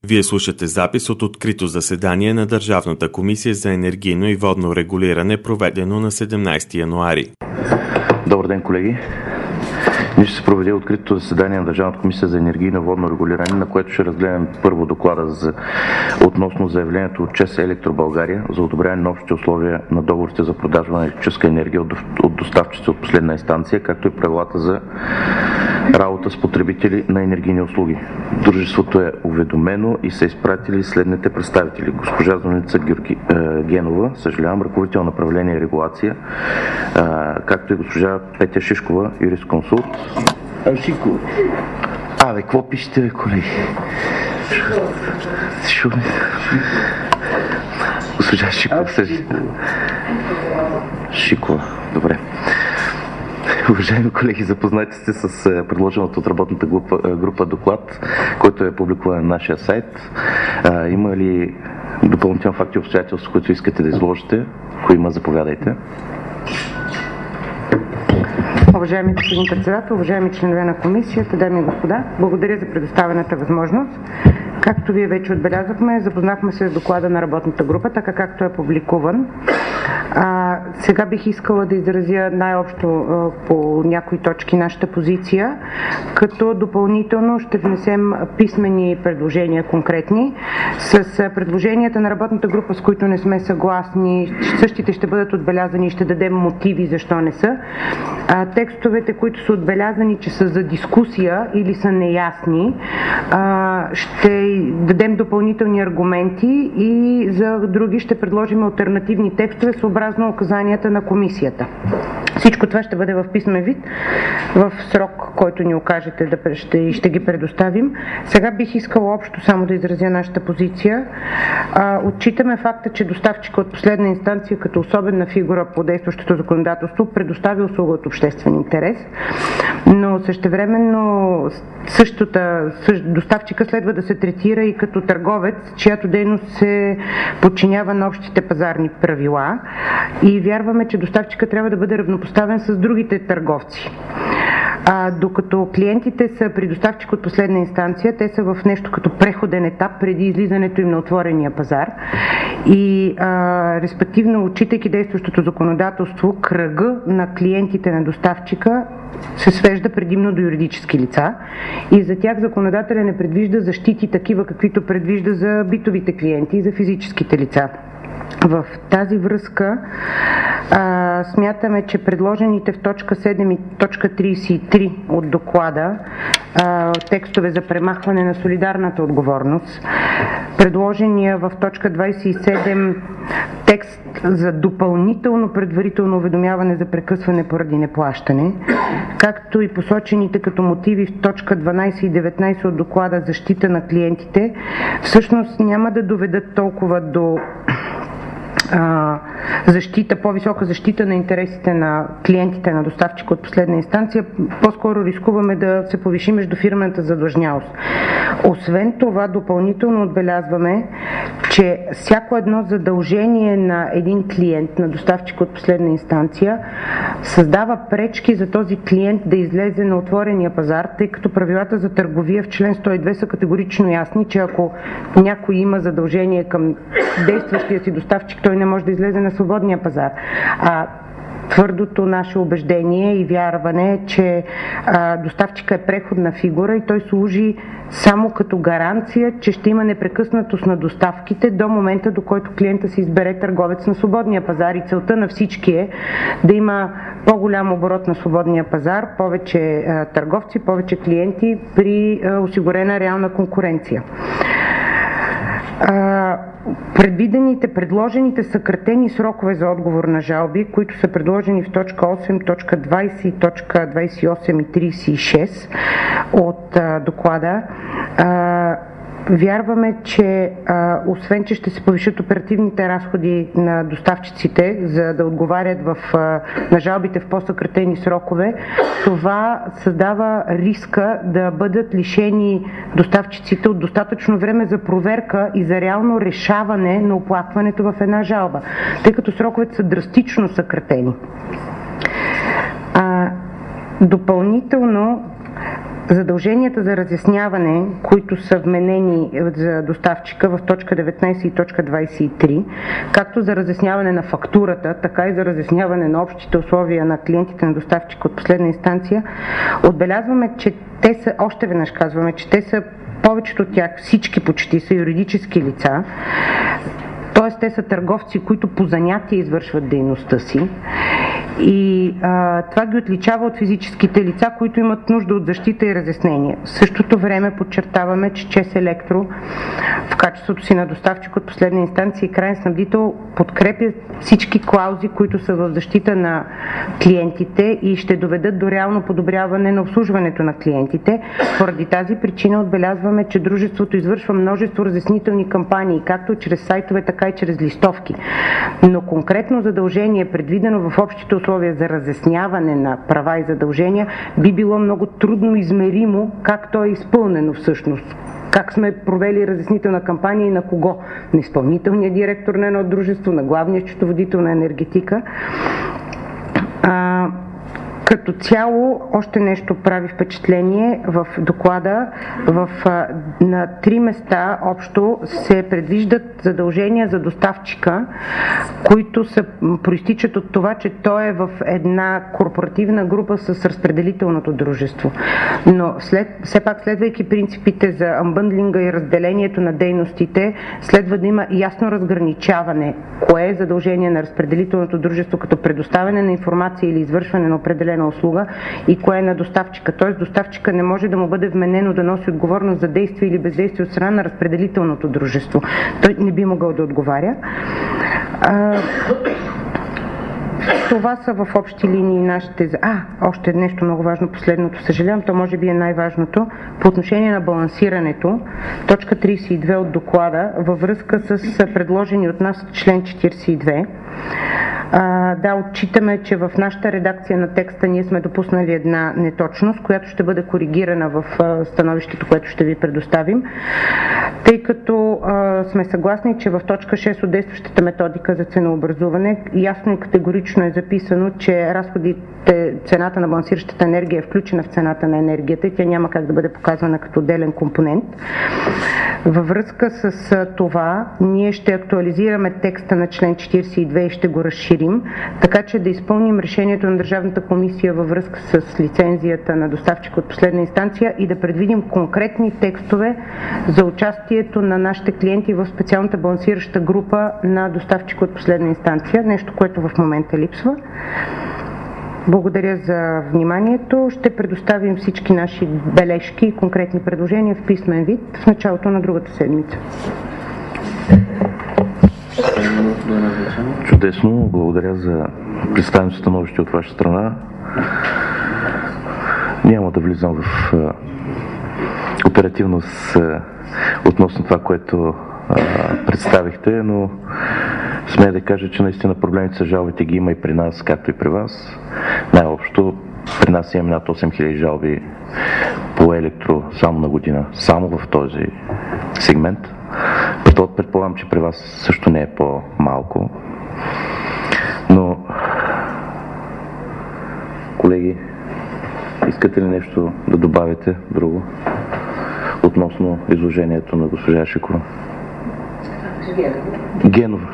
Вие слушате запис от открито заседание на Държавната комисия за енергийно и водно регулиране, проведено на 17 януари. Добър ден, колеги! Ние ще се проведе откритото заседание на Държавната комисия за енергийно и водно регулиране, на което ще разгледаме първо доклада относно заявлението от ЧЕЗ Електробългария за одобряване на общите условия на договорите за продажба на електрическа енергия от доставчици от последна инстанция, както и правилата за работа с потребители на енергийни услуги. Дружеството е уведомено и са изпратили следните представители: госпожа Зорница Генова, ръководител на направление регулация, както и госпожа Петя Шишкова, юрисконсулт. Шишкова. Какво пишете, бе, колеги? Госпожа Шишкова. Шишкова, добре. Уважаеми колеги, запознайте се с предложеното от работната група доклад, който е публикуван на нашия сайт. Има ли допълнителни факти и обстоятелства, които искате да изложите? Ако има, заповядайте. Уважаеми господин председател, уважаеми членове на комисията, дами и господа, благодаря за предоставената възможност. Както вие вече отбелязахме, запознахме се с доклада на работната група, така както е публикуван. Сега бих искала да изразя най-общо по някои точки нашата позиция, като допълнително ще внесем писмени предложения конкретни. С предложенията на работната група, с които не сме съгласни, същите ще бъдат отбелязани и ще дадем мотиви защо не са. Текстовете, които са отбелязани, че са за дискусия или са неясни, ще дадем допълнителни аргументи и за други ще предложим алтернативни текстове съобразно указанията на комисията. Всичко това ще бъде в писмен вид, в срок, който ни окажете, ще ги предоставим. Сега бих искала общо само да изразя нашата позиция. Отчитаме факта, че доставчика от последна инстанция като особена фигура по действащото законодателство предоставя услуга от обществен интерес, но същевременно доставчика следва да се третира и като търговец, чиято дейност се подчинява на общите пазарни правила, и вярваме, че доставчика трябва да бъде равнопоставен с другите търговци. Докато клиентите са при доставчик от последна инстанция, те са в нещо като преходен етап преди излизането им на отворения пазар и респективно, отчитайки действащото законодателство, кръга на клиентите на доставчика се свежда предимно до юридически лица и за тях законодателя не предвижда защити такива, каквито предвижда за битовите клиенти и за физическите лица. В тази връзка смятаме, че предложените в точка 7 и точка 33 от доклада текстове за премахване на солидарната отговорност, предложения в точка 27 текст за допълнително предварително уведомяване за прекъсване поради неплащане, както и посочените като мотиви в точка 12 и 19 от доклада защита на клиентите, всъщност няма да доведат толкова до по-висока защита на интересите на клиентите на доставчика от последна инстанция, по-скоро рискуваме да се повиши междуфирмената задлъжнялост. Освен това, допълнително отбелязваме, че всяко едно задължение на един клиент на доставчик от последна инстанция създава пречки за този клиент да излезе на отворения пазар, тъй като правилата за търговия в член 102 са категорично ясни, че ако някой има задължение към действащия си доставчик, той не може да излезе на свободния пазар. Твърдото наше убеждение и вярване е, че доставчика е преходна фигура и той служи само като гаранция, че ще има непрекъснатост на доставките до момента, до който клиента си избере търговец на свободния пазар, и целта на всички е да има по-голям оборот на свободния пазар, повече търговци, повече клиенти при осигурена реална конкуренция. Предложените съкратени срокове за отговор на жалби, които са предложени в точка 8, точка 20 и точка 28 и 36 от доклада, вярваме, че освен, че ще се повишат оперативните разходи на доставчиците, за да отговарят на жалбите в по-съкратени срокове, това създава риска да бъдат лишени доставчиците от достатъчно време за проверка и за реално решаване на оплакването в една жалба, тъй като сроковете са драстично съкратени. Допълнително Задълженията за разясняване, които са вменени за доставчика в точка 19 и точка 23, както за разясняване на фактурата, така и за разясняване на общите условия на клиентите на доставчика от последна инстанция, отбелязваме, че те са, още веднъж казваме, че те са, повечето от тях, всички почти са юридически лица, т.е. те са търговци, които по занятие извършват дейността си. И това ги отличава от физическите лица, които имат нужда от защита и разяснение. В същото време подчертаваме, че ЧЕЗ Електро в качеството си на доставчик от последна инстанция и крайен снабдител подкрепя всички клаузи, които са в защита на клиентите и ще доведат до реално подобряване на обслужването на клиентите. Поради тази причина отбелязваме, че дружеството извършва множество разяснителни кампании, както чрез сайтове, така и чрез листовки. Но конкретно задължение, предвидено в общите условия за разясняване на права и задължения, би било много трудно измеримо как то е изпълнено всъщност. Как сме провели разяснителна кампания и на кого? На изпълнителния директор на едно дружество, на главния счетоводител на енергетика. Като цяло, още нещо прави впечатление в доклада. На 3 места общо се предвиждат задължения за доставчика, които проистичат от това, че той е в една корпоративна група с разпределителното дружество. Но все пак, следвайки принципите за анбъндлинга и разделението на дейностите, следва да има ясно разграничаване кое е задължение на разпределителното дружество като предоставяне на информация или извършване на определена услуга и кое е на доставчика. Т.е. доставчика не може да му бъде вменено да носи отговорност за действие или бездействие от страна на разпределителното дружество. Той не би могъл да отговаря. Това са в общи линии нашите... още нещо много важно, последното, съжалявам, то може би е най-важното. По отношение на балансирането, точка 32 от доклада, във връзка с предложени от нас член 42, отчитаме, че в нашата редакция на текста ние сме допуснали една неточност, която ще бъде коригирана в становището, което ще ви предоставим, тъй като сме съгласни, че в точка 6 от действащата методика за ценообразуване ясно и категорично е записано, че цената на балансиращата енергия е включена в цената на енергията и тя няма как да бъде показвана като отделен компонент. Във връзка с това, ние ще актуализираме текста на член 42 и ще го разширим, така че да изпълним решението на Държавната комисия във връзка с лицензията на доставчика от последна инстанция и да предвидим конкретни текстове за участието на нашите клиенти в специалната балансираща група на доставчика от последна инстанция, нещо, което в момента липсва. Благодаря за вниманието. Ще предоставим всички наши бележки и конкретни предложения в писмен вид в началото на другата седмица. Чудесно, благодаря за представеното становище от ваша страна. Няма да влизам в оперативност относно това, което представихте, но смея да кажа, че наистина проблемите с жалбите ги има и при нас, както и при вас. Най-общо при нас имаме над 8000 жалби по електро само на година, само в този сегмент. Предполагам, че при вас също не е по-малко. Но, колеги, искате ли нещо да добавите друго относно изложението на госпожа Шикова? Генова.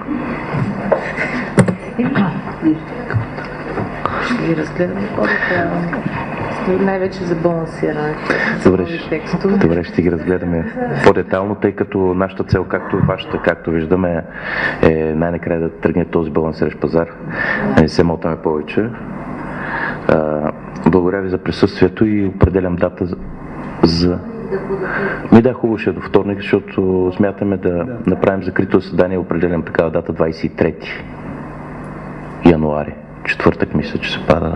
Ще ги разгледаме по-детайлно. Най-вече за балансиране. Добре, ще ги разгледаме по-детайлно, тъй като нашата цел, както вашата, както виждаме, е най-накрая да тръгне този балансиращ пазар. Не се мотаме повече. Благодаря ви за присъствието и определям дата за... хубаво ще е до вторник, защото смятаме да направим закрито заседание, определям такава дата 23 януари. Четвъртък мисля, че се пада.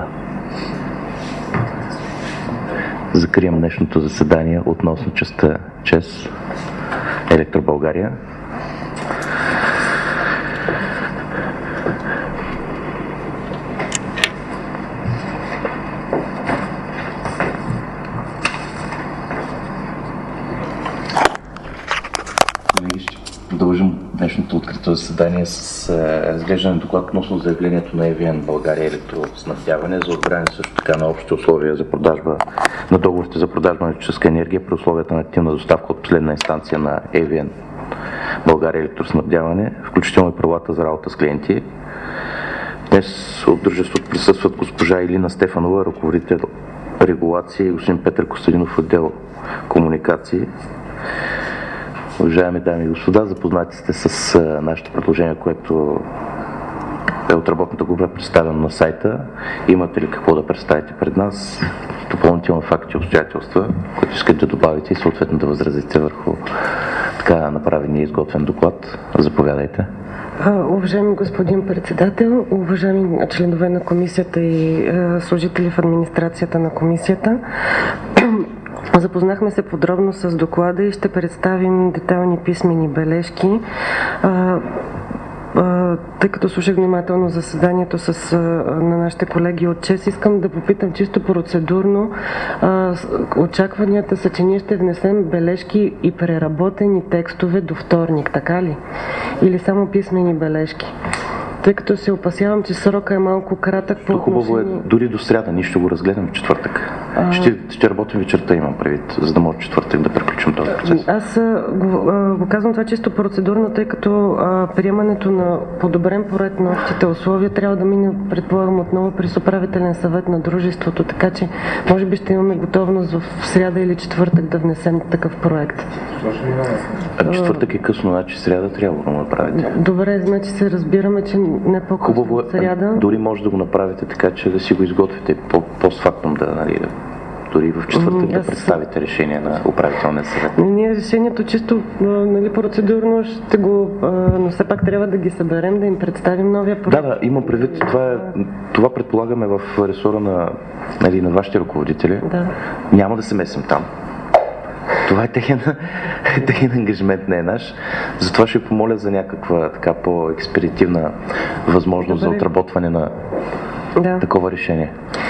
Закрием днешното заседание относно частта ЧЕЗ Електро България. Нищо. Дължим днешното открито заседание с разглеждане на доклад относно заявлението на ЕВН България електроснабдяване за одобряване също така на общите условия за продажба на договорите за продажба на електрическа енергия при условията на активна доставка от последна инстанция на ЕВН България електроснабдяване, включително и правилата за работа с клиенти. Днес от дружеството присъстват госпожа Илина Стефанова, ръководител регулация, и господин Петър Костадинов, отдел комуникации. Уважаеми дами и господа, запознати сте с нашето предложение, което е от работната група, представено на сайта. Имате ли какво да представите пред нас? Допълнителни факти и обстоятелства, които искате да добавите и съответно да възразите върху така направения изготвен доклад? Заповядайте. Уважаеми господин председател, уважаеми членове на комисията и служители в администрацията на комисията, запознахме се подробно с доклада и ще представим детайлни писмени бележки. Тъй като слушах внимателно заседанието на нашите колеги от ЧЕС, искам да попитам чисто процедурно. Очакванията са, че ние ще внесем бележки и преработени текстове до вторник, така ли? Или само писмени бележки? Тъй като се опасявам, че срока е малко кратък по отношение... Хубаво е дори до сряда, ние ще го разгледаме в четвъртък. Ще работим вечерта, имам предвид, за да може четвъртък да приключим този процес. Аз го казвам това чисто процедурно, тъй като приемането на подобрен поред на общите условия трябва да мине, предполагам, отново през управителен съвет на дружеството, така че може би ще имаме готовност в сряда или четвъртък да внесем такъв проект. Четвъртък е късно, значи сряда трябва да го направите. Добре, значи се разбираме, че не по-късно от сряда. Дори може да го направите така, че да си го изготвите постфактум, дори в четвъртък да представите решение на управителния съвет. Ние решението чисто процедурно ще го, но все пак трябва да ги съберем, да им представим новия проект. Да, имам предвид, това предполагаме в ресора на вашите ръководители. Да. Няма да се месим там. Това е техен ангажимент, не е наш. Затова ще помоля за някаква така по-експедитивна възможност за отработване на такова решение.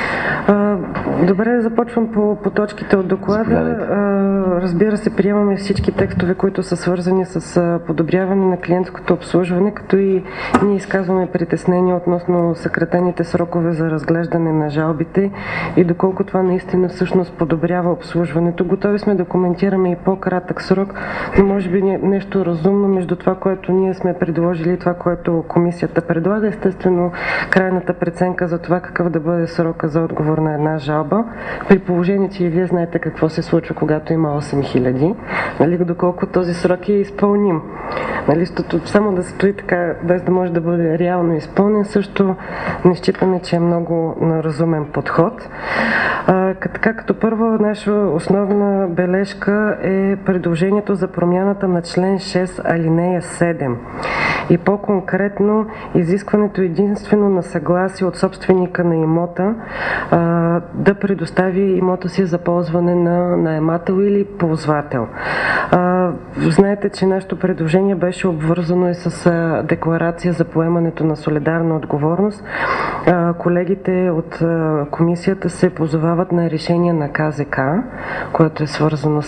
Добре, започвам по точките от доклада. Разбира се, приемаме всички текстове, които са свързани с подобряване на клиентското обслужване, като и ние изказваме притеснения относно съкратените срокове за разглеждане на жалбите и доколко това наистина всъщност подобрява обслужването. Готови сме да коментираме и по-кратък срок, но може би нещо разумно между това, което ние сме предложили и това, което комисията предлага. Естествено, крайната преценка за това какъв да бъде срока за отговор на една жалба, при положение, че и вие знаете какво се случва, когато има 8000, доколко този срок е изпълним. Само да стои така, без да може да бъде реално изпълнен, също не считаме, че е много разумен подход. Като първа наша основна бележка е предложението за промяната на член 6, алинея 7 и по-конкретно изискването единствено на съгласие от собственика на имота да предостави имота си за ползване на наемател или ползвател. Знаете, че нашето предложение беше обвързано и с декларация за поемането на солидарна отговорност. Колегите от комисията се позовават на решение на КЗК, което е свързано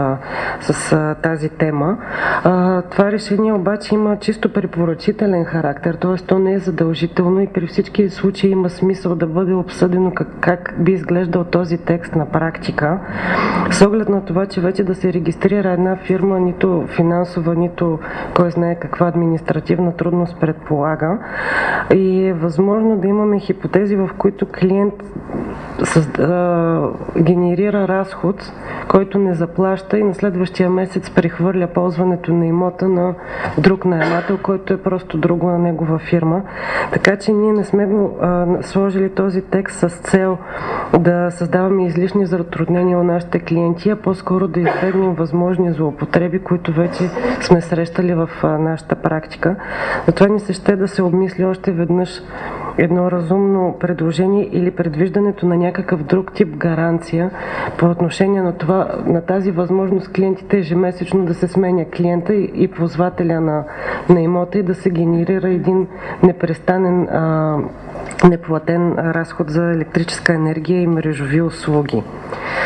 с тази тема. Това решение обаче има чисто препоръчителен характер, т.е. то не е задължително и при всички случаи има смисъл да бъде обсъдено как би изглеждал този текст на практика, с оглед на това, че вече да се регистрира една фирма, нито финансова, нито кой знае каква административна трудност предполага. И е възможно да имаме хипотези, в които клиент генерира разход, който не заплаща и на следващия месец прехвърля ползването на имота на друг наемател, който е просто друго на негова фирма. Така че ние не сме сложили този текст с цел да създаваме излишни затруднения у нашите клиенти, а по-скоро да избегнем възможни злоупотреби, които вече сме срещали в нашата практика. Затова ни се ще да се обмисли още веднъж едно разумно предложение или предвиждането на някакъв друг тип гаранция по отношение на тази възможност клиентите ежемесечно да се сменя клиента и ползвателя на имота и да се генерира един непрестанен неплатен разход за електрическа енергия и мрежови услуги.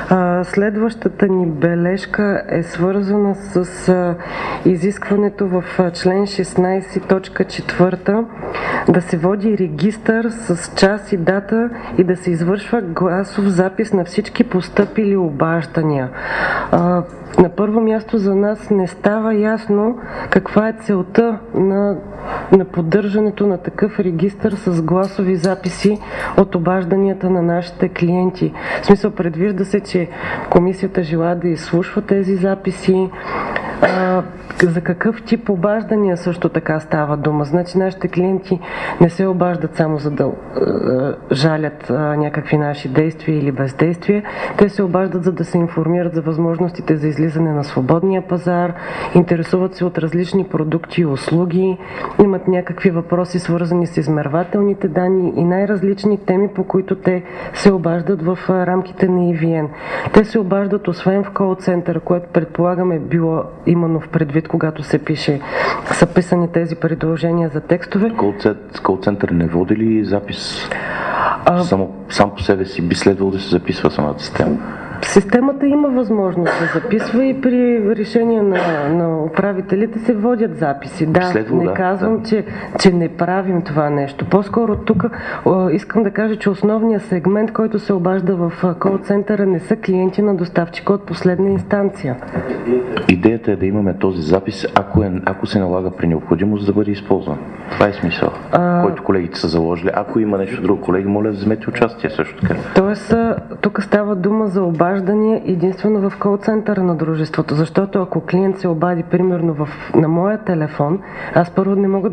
Следващата ни бележка е свързана с изискването в член 16, точка 4 да се води регистър с час и дата и да се извършва гласов запис на всички постъпили обаждания. На първо място за нас не става ясно каква е целта на поддържането на такъв регистър с гласови записи от обажданията на нашите клиенти. В смисъл, предвижда се, че комисията желае да изслушва тези записи. За какъв тип обаждания също така става дума? Значи нашите клиенти не се обаждат само за да жалят някакви наши действия или бездействия. Те се обаждат за да се информират за възможностите за излизане на свободния пазар, интересуват се от различни продукти и услуги, имат някакви въпроси свързани с измервателните данни и най-различни теми, по които те се обаждат в рамките на EVN. Те се обаждат освен в кол-центъра, което предполагаме било именно в предвид, когато са писани тези предложения за текстове. Кол-център не води ли запис? Сам по себе си би следвало да се записва самата система? Системата има възможност да записва и при решение на управителите се водят записи. Да, не казвам, че не правим това нещо. По-скоро тук искам да кажа, че основният сегмент, който се обажда в кол-центъра, не са клиенти на доставчика от последна инстанция. Идеята е да имаме този запис, ако се налага при необходимост да бъде използван. Това е смисъл, който колегите са заложили. Ако има нещо друго, колеги, моля вземете участие също така. Тоест, тук става дума за обаждания единствено в кол-центъра на дружеството, защото ако клиент се обади примерно на моя телефон, аз първо не мога...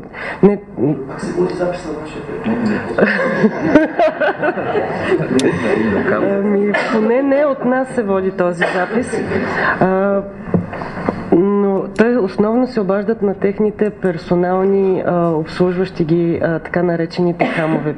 Поне не от нас се води този запис. Но те основно се обаждат на техните персонални, обслужващи ги така наречените хамове,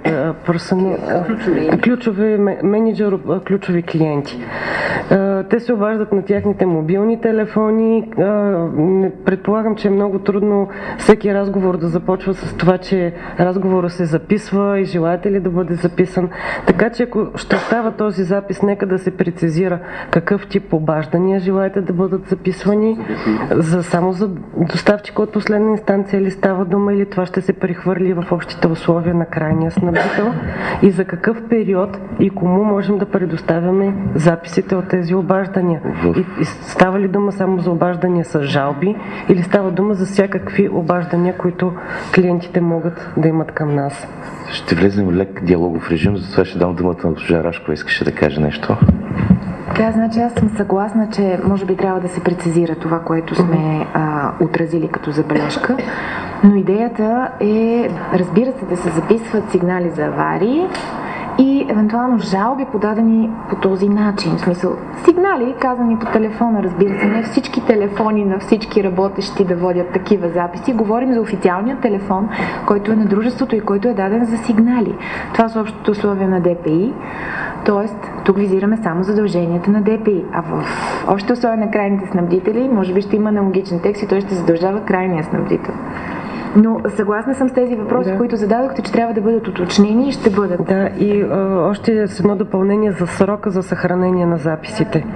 ключови менеджер, ключови клиенти. Те се обаждат на тяхните мобилни телефони. Предполагам, че е много трудно всеки разговор да започва с това, че разговорът се записва и желаете ли да бъде записан. Така че ако ще става този запис, нека да се прецизира какъв тип обаждания желаете да бъдат записвани. Само за доставчика от последна инстанция ли става дума, или това ще се прехвърли в общите условия на крайния снабдител и за какъв период и кому можем да предоставяме записите от тези обаждания. И става ли дума само за обаждания с жалби или става дума за всякакви обаждания, които клиентите могат да имат към нас? Ще влезем в лек диалогов режим, затова ще дам думата на госпожа Рашкова, искаше да каже нещо. Да, значи аз съм съгласна, че може би трябва да се прецизира това, което сме отразили като забележка, но идеята е, разбира се, да се записват сигнали за аварии и евентуално жалби подадени по този начин. В смисъл, сигнали казани по телефона, разбира се, не всички телефони на всички работещи да водят такива записи. Говорим за официалния телефон, който е на дружеството и който е даден за сигнали. Това са общото условие на ДПИ. Тоест, тук визираме само задълженията на ДПИ, а в общите условия на крайните снабдители, може би ще има аналогичен текст и той ще задължава крайния снабдител. Но съгласна съм с тези въпроси, които зададохте, че трябва да бъдат уточнени и ще бъдат. Да, и още с едно допълнение за срока за съхранение на записите.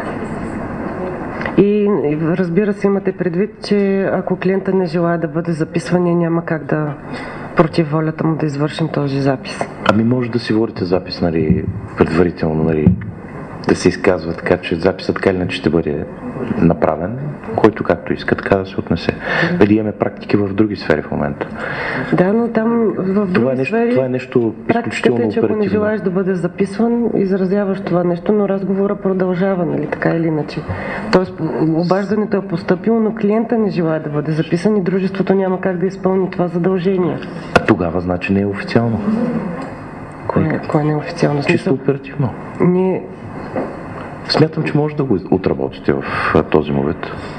И разбира се, имате предвид, че ако клиента не желая да бъде записван, няма как да против волята му да извършим този запис. Ами може да си водите запис, предварително, да се изказва така, че записът така или иначе ще бъде направен, който както иска, така да се отнесе. Дали имаме практики в други сфери в момента? Да, но там в други сфери това е нещо изключително оперативно. Практиката е, че ако не желаеш да бъде записван, изразяваш това нещо, но разговора продължава, нали, така или иначе. Тоест, обаждането е постъпило, но клиента не желая да бъде записан и дружеството няма как да изпълни това задължение. А тогава значи не е официално. Кое не е официално? Чисто оперативно. Смятам, че може да го отработите в този момент.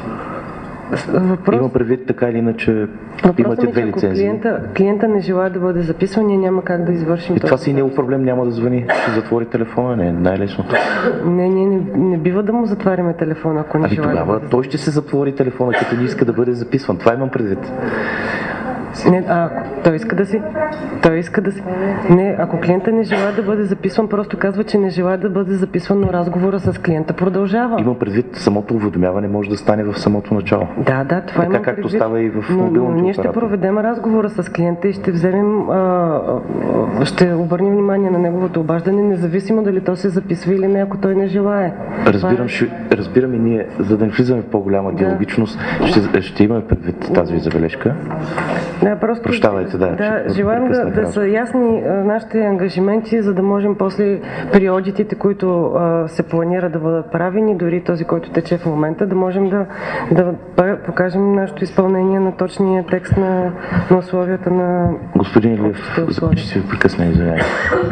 Има предвид така или иначе, имате две лицензии. Клиента не желая да бъде записван, ние няма как да извършим това. Това си не е проблем, няма да звъни, ще затвори телефона, не е най-лесното. Не бива да му затваряме телефона, ако не желая. Тогава той ще се затвори телефона, като не иска да бъде записван. Това имам предвид. Не, той иска да си. Не, ако клиента не желая да бъде записван, просто казва, че не желая да бъде записван, но разговора с клиента продължава. Има предвид, самото уведомяване може да стане в самото начало. Да, това има както предвид. става и в мобилните ние ще проведем разговора с клиента и ще вземем, ще обърнем внимание на неговото обаждане, независимо дали то се записва или не, ако той не желае. Разбирам и ние, за да не влизаме в по-голяма диалогичност, ще имаме предвид тази ви забележка. Да, просто прощавайте, желаем да са ясни нашите ангажименти, за да можем после при одитите, които се планира да бъдат правени, дори този, който тече в момента, да можем да покажем нашето изпълнение на точния текст на условията на... Господин Илиев, ще ви прекъсна, извинявайте.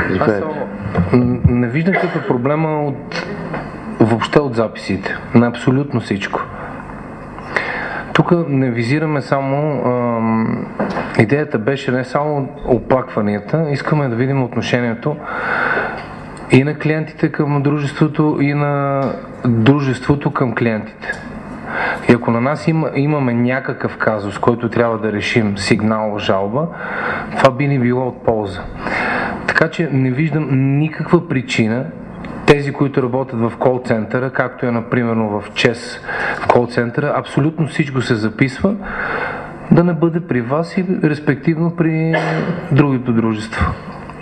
Не виждам какъв е проблема въобще от записите, на абсолютно всичко. Тук не визираме само... идеята беше не само оплакванията, искаме да видим отношението и на клиентите към дружеството, и на дружеството към клиентите. И ако на нас имаме някакъв казус, който трябва да решим, сигнал, жалба, това би ни било от полза. Така че не виждам никаква причина тези, които работят в кол-центъра, както е, например, в ЧЕС в кол-центъра, абсолютно всичко се записва, да не бъде при вас и респективно при другото дружество.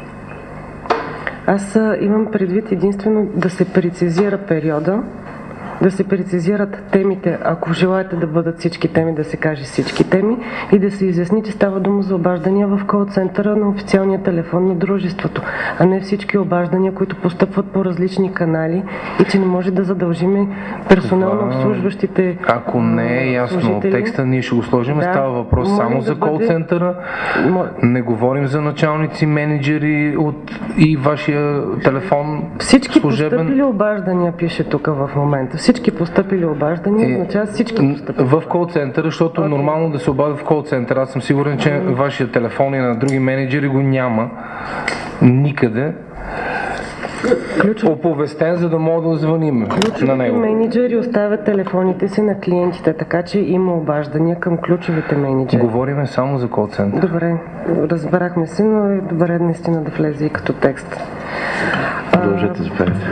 Аз имам предвид единствено да се прецизира периода, да се прецизират темите, ако желаете да бъдат всички теми, да се каже всички теми и да се изясни, че става дума за обаждания в кол-центъра на официалния телефон на дружеството, а не всички обаждания, които постъпват по различни канали и че не може да задължиме персонално обслужващите. Ако не е ясно от текста, ние ще го сложим. Става въпрос само за кол-центъра. Не говорим за началници, менеджери и вашия телефон. Всички постъпили обаждания пише тук в момента. Всички постъпили обаждания, означава всички постъпили. В кол-центъра, защото нормално да се обадя в кол-център. Аз съм сигурен, че вашия телефон и на други менеджери го няма никъде. Оповестен, за да мога да звъним на него. Ключовите менеджери оставят телефоните си на клиентите, така че има обаждания към ключовите менеджери. Говориме само за кол-център. Добре, разбрахме се, но е добре наистина да влезе и като текст. Продължете, заповядайте.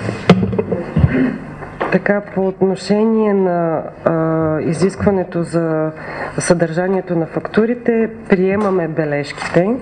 Така, по отношение на изискването за съдържанието на фактурите, приемаме бележките.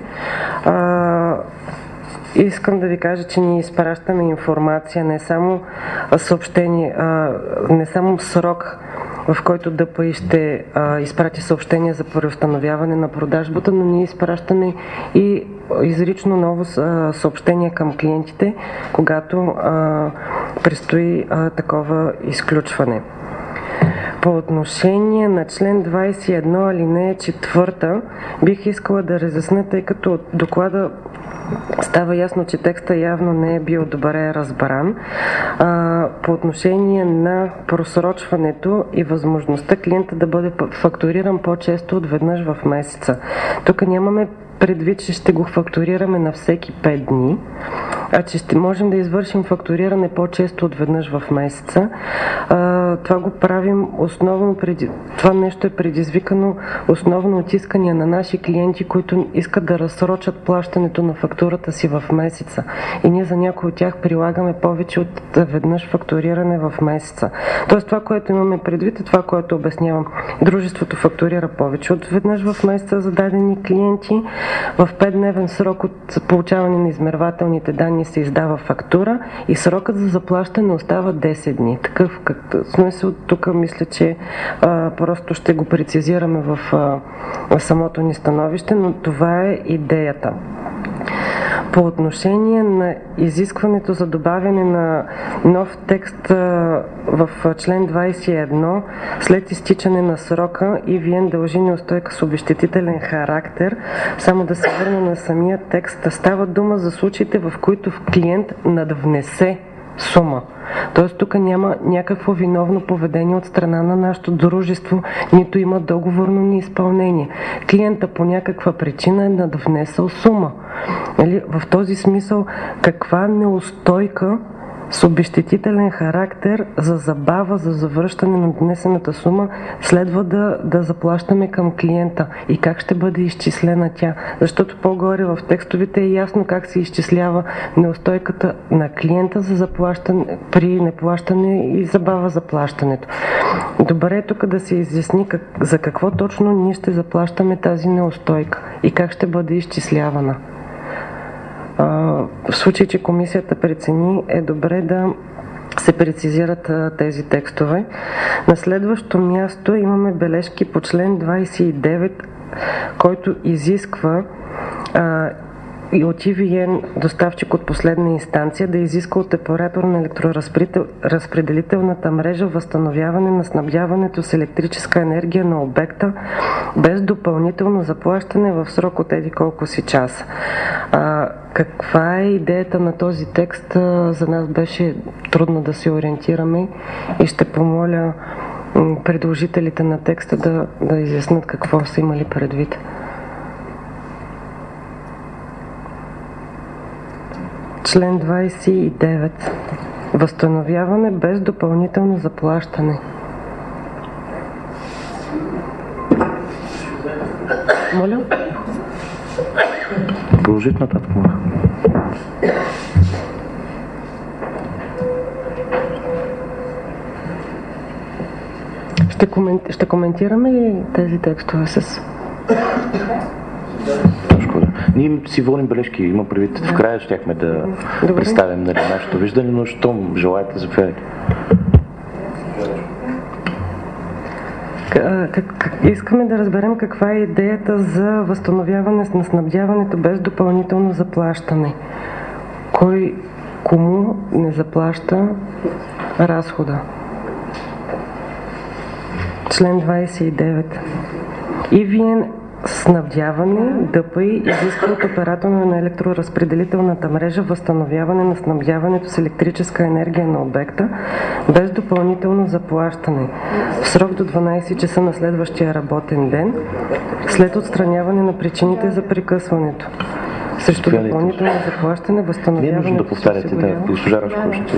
Искам да ви кажа, че ние изпращаме информация, не само съобщение, не само срок, в който ДПИ ще изпрати съобщение за преустановяване на продажбата, но ние изпращаме и изрично ново съобщение към клиентите, когато предстои такова изключване. По отношение на член 21, алинея 4, бих искала да разясня, тъй като от доклада става ясно, че текста явно не е бил добре разбран. По отношение на просрочването и възможността клиента да бъде фактуриран по-често от веднъж в месеца. Тук нямаме предвид, че ще го фактурираме на всеки 5 дни, а че ще можем да извършим фактуриране по-често от веднъж в месеца. Това го правим основно това нещо е предизвикано основно от искания на наши клиенти, които искат да разсрочат плащането на фактурата си в месеца. И ние за някои от тях прилагаме повече от веднъж фактуриране в месеца. Тоест това, което имаме предвид, е това, което обяснявам. Дружеството фактурира повече от веднъж в месеца за дадени клиенти. В 5-дневен срок от получаване на измервателните данни се издава фактура и срокът за заплащане остава 10 дни. Такъв смисъл тук мисля, че просто ще го прецизираме в самото ни становище, но това е идеята. По отношение на изискването за добавяне на нов текст в член 21, след изтичане на срока EVN дължи неустойка с обезщетителен характер, само да се върна на самия текст, става дума за случаите, в които клиент надвнесе сума. Тоест тук няма някакво виновно поведение от страна на нашето дружество, нито има договорно неизпълнение. Клиента по някаква причина е надвнесъл сума. В този смисъл, каква неустойка с обезщетителен характер за забава за завръщане на донесената сума следва да заплащаме към клиента и как ще бъде изчислена тя. Защото по-горе в текстовете е ясно как се изчислява неустойката на клиента за заплащане, при неплащане и забава за плащането. Добре е тук да се изясни за какво точно ние ще заплащаме тази неустойка и как ще бъде изчислявана. В случай, че комисията прецени, е добре да се прецизират тези текстове. На следващо място имаме бележки по член 29, който изисква и от EVN доставчик от последна инстанция да изиска от оператор на електроразпределителната мрежа възстановяване на снабдяването с електрическа енергия на обекта без допълнително заплащане в срок от еди колко си часа. Каква е идеята на този текст? За нас беше трудно да се ориентираме и ще помоля предложителите на текста да изяснат какво са имали предвид. Член 29. Възстановяване без допълнително заплащане. Моля? Продължите нататък. Ще коментираме ли тези текстове с... Ние си водим бележки, има предвид. В края щяхме да представим нашето виждане, но щом желаете, заповядайте. Искаме да разберем каква е идеята за възстановяване на снабдяването без допълнително заплащане. Кой кому не заплаща разхода? Член 29. EVN снабдяване, ДПИ изисква от оператора на електроразпределителната мрежа възстановяване на снабдяването с електрическа енергия на обекта без допълнително заплащане в срок до 12 часа на следващия работен ден след отстраняване на причините за прекъсването. Срещу допълнително заплащане възстановяването... Не е нужно да повтаряте, госпожа Рашкова ще...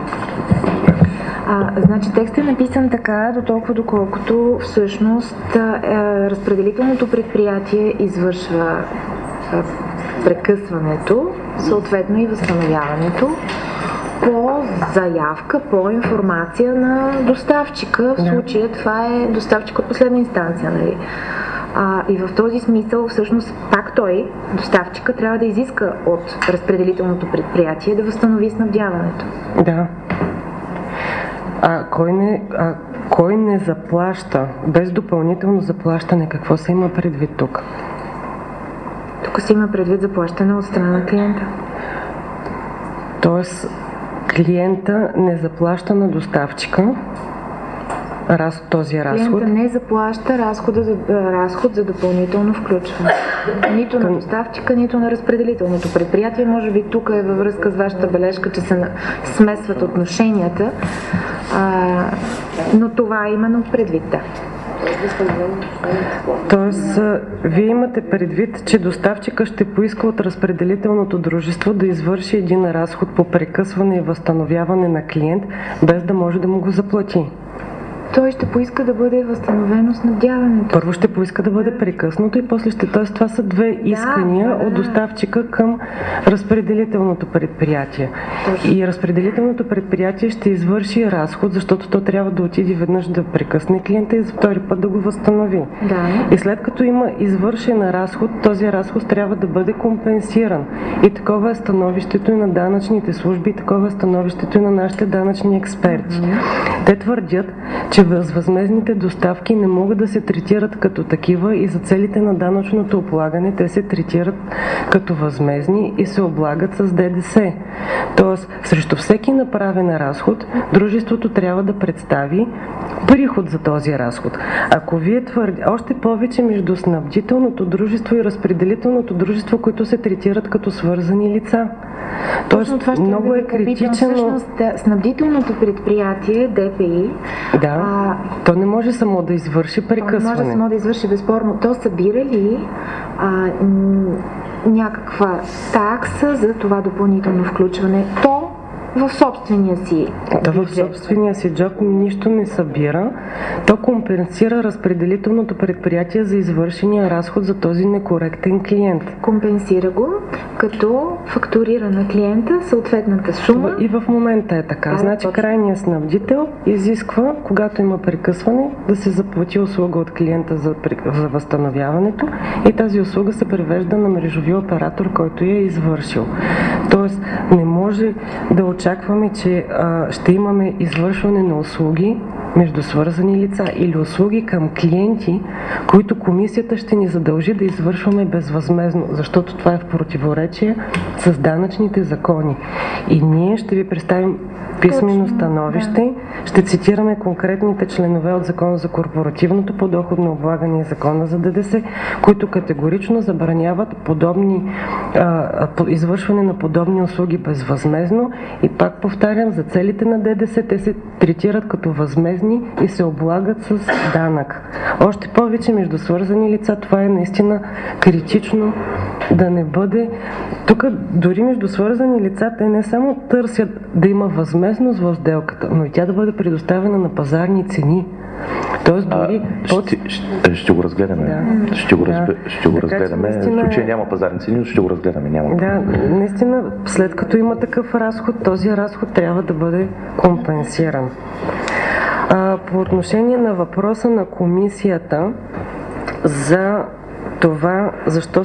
Значи текстът е написан така, доколкото всъщност разпределителното предприятие извършва прекъсването, съответно и възстановяването по заявка, по информация на доставчика. В случая това е доставчик от последна инстанция, нали? И в този смисъл всъщност пак той, доставчика, трябва да изиска от разпределителното предприятие да възстанови снабдяването. Да. Кой не заплаща без допълнително заплащане? Какво се има предвид тук? Тук се има предвид заплащане от страна на клиента. Тоест клиента не заплаща на доставчика този разход? Клиента не заплаща разход за допълнително включване. Нито на доставчика, нито на разпределителното предприятие. Може би тук е във връзка с вашата бележка, че се смесват отношенията, но това е именно предвид, да. Тоест, вие имате предвид, че доставчика ще поиска от разпределителното дружество да извърши един разход по прекъсване и възстановяване на клиент, без да може да му го заплати. Той ще поиска да бъде възстановено снабдяването. Първо ще поиска да бъде прекъснато и после ще... Тоест, това са две искания от доставчика към разпределителното предприятие. Точно. И разпределителното предприятие ще извърши разход, защото то трябва да отиде веднъж да прекъсне клиента и за втори път да го възстанови. Да. И след като има извършен разход, този разход трябва да бъде компенсиран. И такова е становището и на данъчните служби, и такова е становището и на нашите данъчни експерти. Те твърдят, че безвъзмездните доставки не могат да се третират като такива и за целите на данъчното облагане те се третират като възмездни и се облагат с ДДС. Тоест, срещу всеки направен разход, дружеството трябва да представи приход за този разход. Ако вие твърдите, още повече между снабдителното дружество и разпределителното дружество, които се третират като свързани лица. Тоест, това много е критично. Всъщност, снабдителното предприятие, ДПИ, то не може само да извърши прекъсване. То не може само да извърши, безспорно. То събира ли някаква такса за това допълнително включване? То в собствения си в собствения си джоб нищо не събира. То компенсира разпределителното предприятие за извършения разход за този некоректен клиент. Компенсира го, като фактурира на клиента съответната сума. И в момента е така. Значи крайният снабдител изисква, когато има прекъсване, да се заплати услуга от клиента за възстановяването и тази услуга се превежда на мрежовия оператор, който я е извършил. Тоест не може да очакваме, че ще имаме извършване на услуги между свързани лица или услуги към клиенти, които комисията ще ни задължи да извършваме безвъзмездно, защото това е в противоречие с данъчните закони. И ние ще ви представим писмено становище, ще цитираме конкретните членове от Закона за корпоративното подоходно облагане и Закона за ДДС, които категорично забраняват извършване на подобни услуги безвъзмездно и пак повтарям, за целите на ДДС те се третират като възмездни и се облагат с данък. Още повече между свързани лица това е наистина критично да не бъде. Тук дори между свързани лица те не само търсят да има възмездност в сделката, но и тя да бъде предоставена на пазарни цени. Тоест дори... Ще го разгледаме. Да. Ще го разгледаме. В случай няма пазарни цени, но ще го разгледаме. Няма. Да, наистина, след като има такъв разход, този разход трябва да бъде компенсиран. По отношение на въпроса на комисията за това защо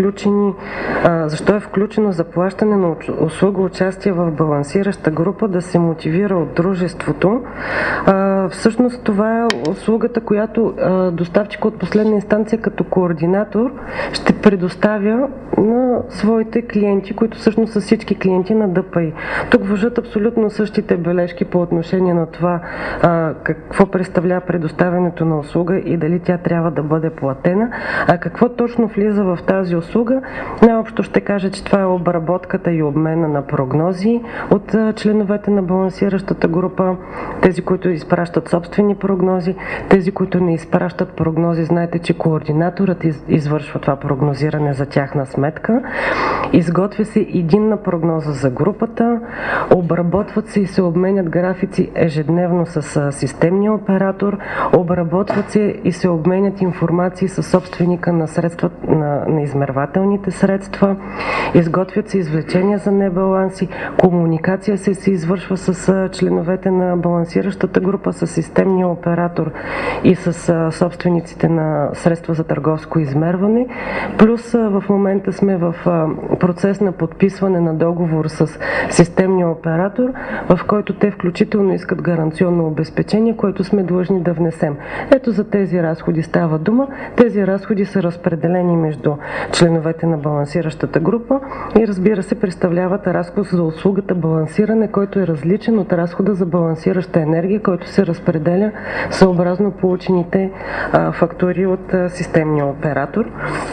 е включено заплащане на услуга участие в балансираща група да се мотивира от дружеството. Всъщност това е услугата, която доставчик от последна инстанция като координатор ще предоставя на своите клиенти, които всъщност са всички клиенти на ДПИ. Тук важат абсолютно същите бележки по отношение на това какво представлява предоставянето на услуга и дали тя трябва да бъде платена, а какво точно влиза в тази услуга. Най-общо ще кажа, че това е обработката и обмена на прогнози от членовете на балансиращата група, тези, които изпращат собствени прогнози, тези, които не изпращат прогнози. Знаете, че координаторът извършва това прогнозиране за тяхна сметка. Изготвя се единна прогноза за групата, обработват се и се обменят графици ежедневно с системния оператор, обработват се и се обменят информации с собственика на средства, на измервателните средства, изготвят се извлечения за небаланси, комуникация се извършва с членовете на балансиращата група, с системния оператор и с собствениците на средства за търговско измерване. Плюс в момента сме в процес на подписване на договор с системния оператор, в който те включително искат гаранционно обезпечение, което сме длъжни да внесем. Ето за тези разходи става дума. Тези разходи са разпределени между членовете на балансиращата група и разбира се представляват разход за услугата балансиране, който е различен от разхода за балансираща енергия, който се разпределя съобразно получените фактури от системния оператор.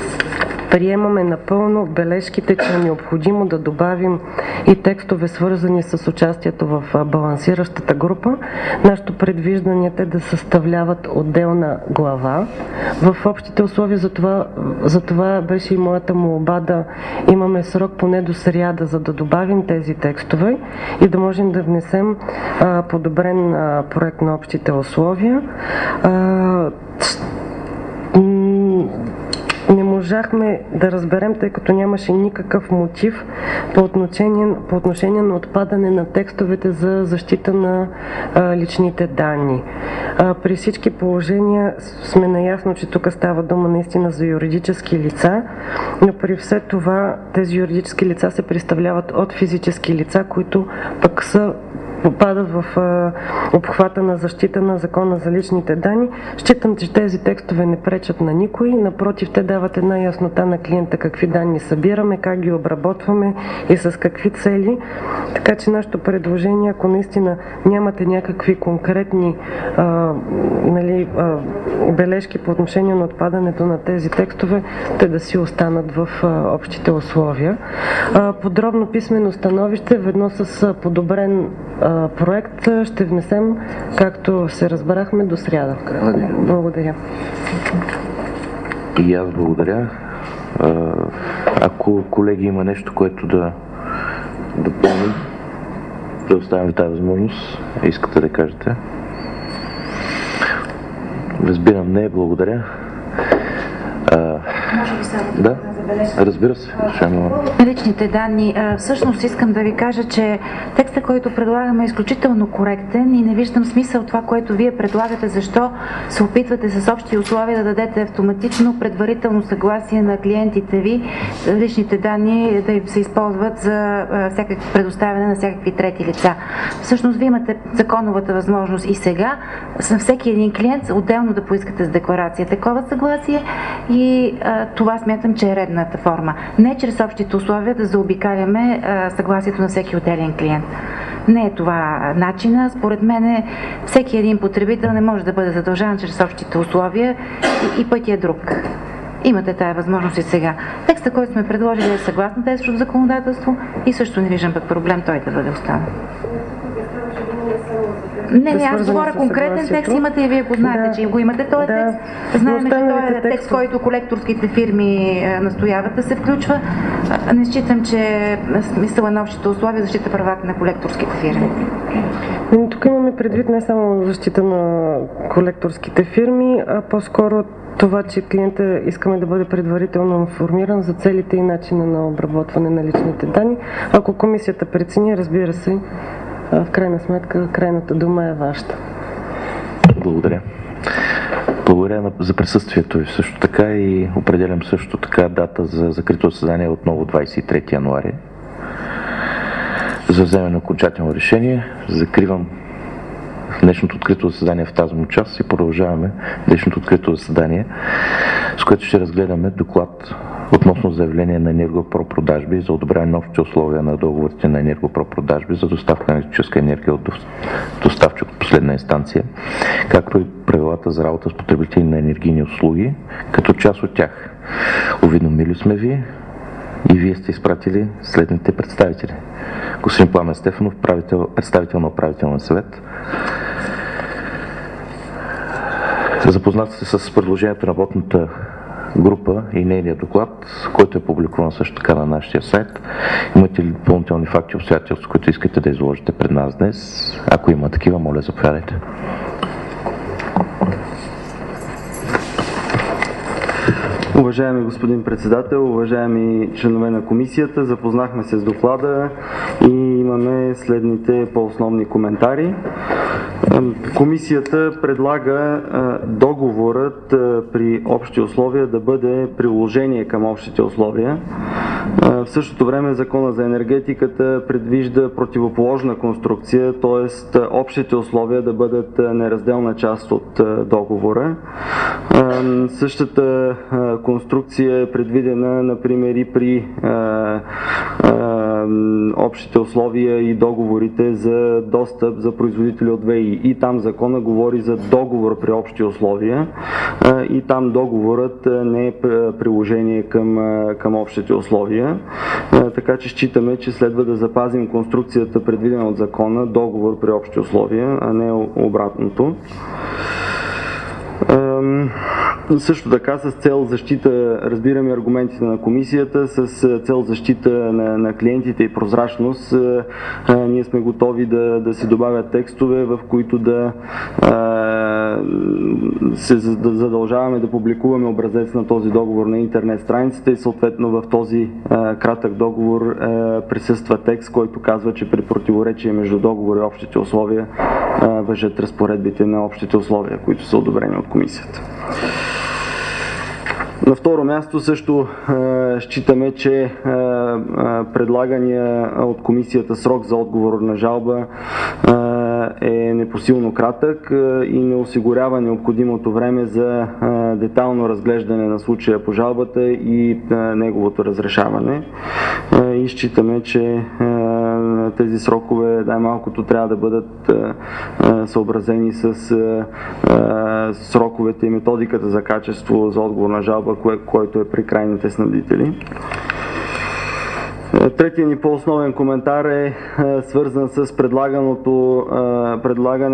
Приемаме напълно бележките, че е необходимо да добавим и текстове, свързани с участието в балансиращата група. Нашето предвиждане е да съставляват отделна глава. В общите условия за това беше и моята молба да имаме срок поне до сряда, за да добавим тези текстове и да можем да внесем подобрен проект на общите условия. Не можахме да разберем, тъй като нямаше никакъв мотив по отношение на отпадане на текстовете за защита на личните данни. При всички положения сме наясно, че тук става дума наистина за юридически лица, но при все това тези юридически лица се представляват от физически лица, които пък попадат в обхвата на защита на Закона за личните данни. Считам, че тези текстове не пречат на никой, напротив, те дават една яснота на клиента какви данни събираме, как ги обработваме и с какви цели. Така че нашето предложение, ако наистина нямате някакви конкретни бележки по отношение на отпадането на тези текстове, те да си останат в общите условия. Подробно писмено становище, ведно с подобрен проект ще внесем, както се разбрахме, до сряда. Благодаря. И аз благодаря. Ако колеги има нещо, което да допълни. предоставям ви тази възможност. Искате да кажете? Разбирам, не, благодаря. Може би само да, разбира се. Личните данни. Всъщност искам да ви кажа, че текстът, който предлагаме, е изключително коректен и не виждам смисъл това, което вие предлагате. Защо се опитвате с общи условия да дадете автоматично предварително съгласие на клиентите ви личните данни да им се използват за предоставяне на всякакви трети лица. Всъщност вие имате законовата възможност и сега на всеки един клиент отделно да поискате с декларация такова съгласие и това смятам, че е редната форма. Не чрез общите условия да заобикаляме съгласието на всеки отделен клиент. Не е това начина. Според мен всеки един потребител не може да бъде задължан чрез общите условия и пътя е друг. Имате тая възможност и сега. Текстът, който сме предложили е съгласно действащото законодателство и също не виждам пък проблем той да бъде останал. Не, аз говоря конкретен текст, имате и вие го знаете, че го имате този текст. Знаем, че той е текст, който колекторските фирми настояват да се включва. Не считам, че смисъла на общите условия защита правата на колекторските фирми. Тук имаме предвид не само защита на колекторските фирми, а по-скоро това, че клиента искаме да бъде предварително информиран за целите и начина на обработване на личните данни. Ако комисията прецени, разбира се, в крайна сметка, крайната дума е вашата. Благодаря. Благодаря за присъствието ви също така и определям също така дата за закрито заседание отново 23 януари. За вземане на окончателно решение закривам днешното открито заседание в тази му част и продължаваме днешното открито заседание, с което ще разгледаме доклад относно заявление на Енергопродажби за одобряване на общите условия на договорите на Енергопродажби за доставка на електрическа енергия от доставчик от последна инстанция, както и правилата за работа с потребители на енергийни услуги, като част от тях. Уведомили сме ви и вие сте изпратили следните представители. Господин Пламен Стефанов, представител на управителния съвет. Запознат се с предложението на работната група и нейния доклад, който е публикуван също така на нашия сайт. Имате ли допълнителни факти и обстоятелства, които искате да изложите пред нас днес? Ако има такива, моля, заповядайте. Уважаеми господин председател, уважаеми членове на комисията, запознахме се с доклада и имаме следните по-основни коментари. Комисията предлага договорът при общи условия да бъде приложение към общите условия. В същото време Закона за енергетиката предвижда противоположна конструкция, т.е. общите условия да бъдат неразделна част от договора. Същата конструкция е предвидена, например, и при общите условия и договорите за достъп за производители от ВИ. И там закона говори за договор при общи условия и там договорът не е приложение към общите условия. Така че считаме, че следва да запазим конструкцията, предвидена от закона, договор при общи условия, а не обратното. Също така с цел защита, разбираме аргументите на комисията, с цел защита на клиентите и прозрачност, ние сме готови да се добавят текстове, в които да се задължаваме да публикуваме образец на този договор на интернет страницата и съответно в този кратък договор присъства текст, който казва, че при противоречие между договор и общите условия важат разпоредбите на общите условия, които са одобрени от комисията. На второ място също считаме, че предлагания от комисията срок за отговор на жалба е непосилно кратък и не осигурява необходимото време за детайлно разглеждане на случая по жалбата и неговото разрешаване. И считаме, че тези срокове най-малкото трябва да бъдат съобразени с сроковете и методиката за качество за отговор на жалба, който е при крайните снабдители. Третият ни по-основен коментар е свързан с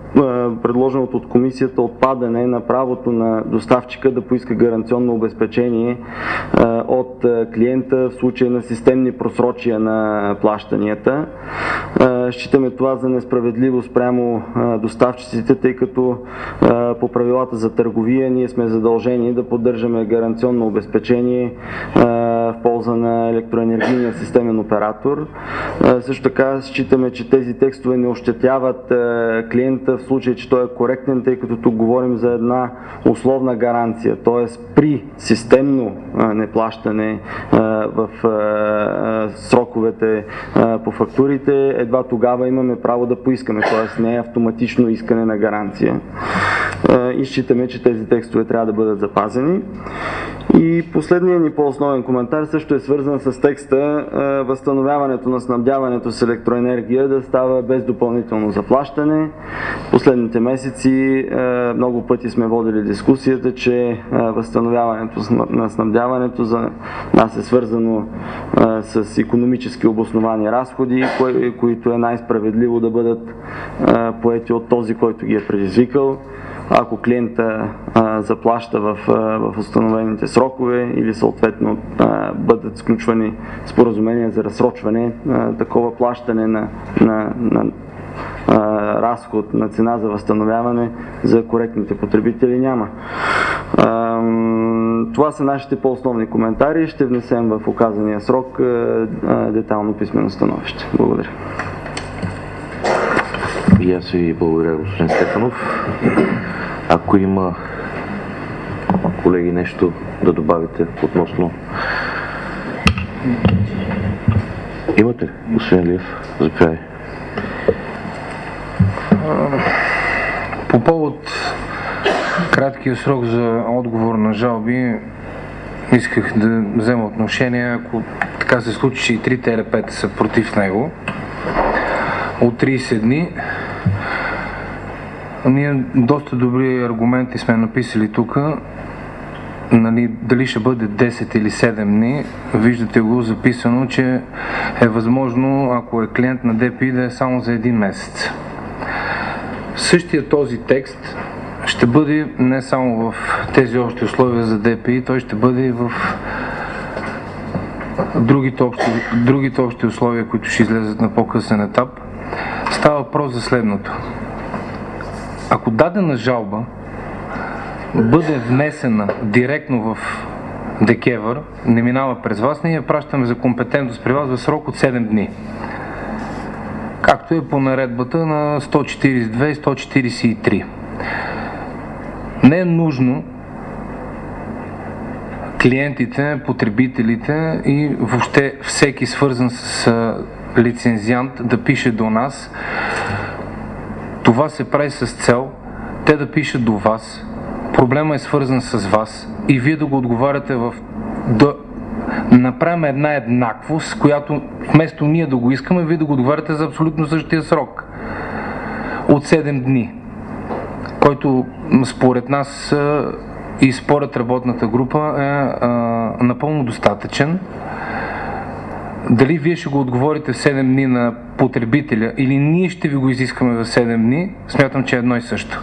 предложеното от комисията отпадане на правото на доставчика да поиска гаранционно обезпечение от клиента в случай на системни просрочия на плащанията. Считаме това за несправедливо спрямо доставчиците, тъй като по правилата за търговия ние сме задължени да поддържаме гаранционно обезпечение в полза на електроенергийния системен оператор. Също така считаме, че тези текстове не ощетяват клиента в случай, че той е коректен, тъй като тук говорим за една условна гаранция, т.е. при системно неплащане в сроковете по фактурите, едва тогава имаме право да поискаме, т.е. не е автоматично искане на гаранция. И считаме, че тези текстове трябва да бъдат запазени. И последният ни по-основен коментар също е свързан с текста възстановяването на снабдяването с електроенергия да става без допълнително заплащане. Последните месеци много пъти сме водили дискусията, че възстановяването на снабдяването за нас е свързано с икономически обосновани разходи, които е най-справедливо да бъдат поети от този, който ги е предизвикал. Ако клиента заплаща в установените срокове или съответно бъдат сключвани споразумения за разсрочване, такова плащане на разход на цена за възстановяване за коректните потребители няма. Това са нашите по-основни коментари. Ще внесем в указания срок детайлно писмено становище. Благодаря. И аз ви благодаря, господин Стефанов. Ако има, колеги, нещо да добавите относно... Имате ли, господин Илиев? Заповядай. По повод краткия срок за отговор на жалби, исках да взема отношение, ако така се случи, че и трите ЕРП-та са против него, от 30 дни. Ние доста добри аргументи сме написали тук, дали ще бъде 10 или 7 дни, виждате го записано, че е възможно, ако е клиент на ДПИ, да е само за един месец. Същия този текст ще бъде не само в тези общи условия за ДПИ, той ще бъде и в другите общи условия, които ще излезат на по-късен етап. Става въпрос за следното. Ако дадена жалба бъде внесена директно в ДКЕВР, не минава през вас, ние я пращаме за компетентност при вас в срок от 7 дни. Както е по наредбата на 142 и 143. Не е нужно клиентите, потребителите и въобще всеки свързан с лицензиант да пише до нас. Това се прави с цел те да пишат до вас. Проблема е свързан с вас и вие да го отговаряте да направим една еднаквост, която вместо ние да го искаме, вие да го отговаряте за абсолютно същия срок от 7 дни, който според нас и според работната група е напълно достатъчен. Дали вие ще го отговорите в 7 дни на потребителя или ние ще ви го изискаме в 7 дни, смятам, че е едно и също.